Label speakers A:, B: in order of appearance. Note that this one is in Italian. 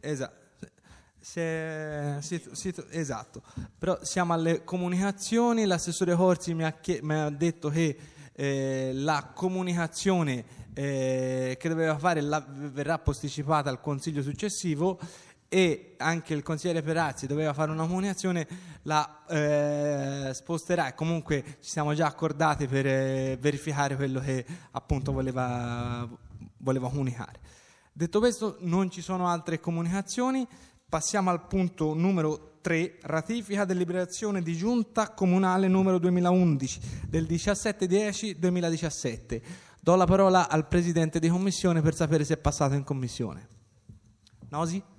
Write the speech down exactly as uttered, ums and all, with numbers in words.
A: esatto. Se, si, si, esatto, però siamo alle comunicazioni. L'assessore Corsi mi ha, chie- mi ha detto che eh, la comunicazione eh, che doveva fare la, verrà posticipata al consiglio successivo, e anche il consigliere Perazzi doveva fare una comunicazione, la eh, sposterà, e comunque ci siamo già accordati per eh, verificare quello che appunto voleva, voleva comunicare. Detto questo, non ci sono altre comunicazioni. Passiamo al punto numero tre, ratifica deliberazione di giunta comunale numero duemilaundici del diciassette dieci duemiladiciassette. Do la parola al presidente di commissione per sapere se è passato in commissione. Nosi?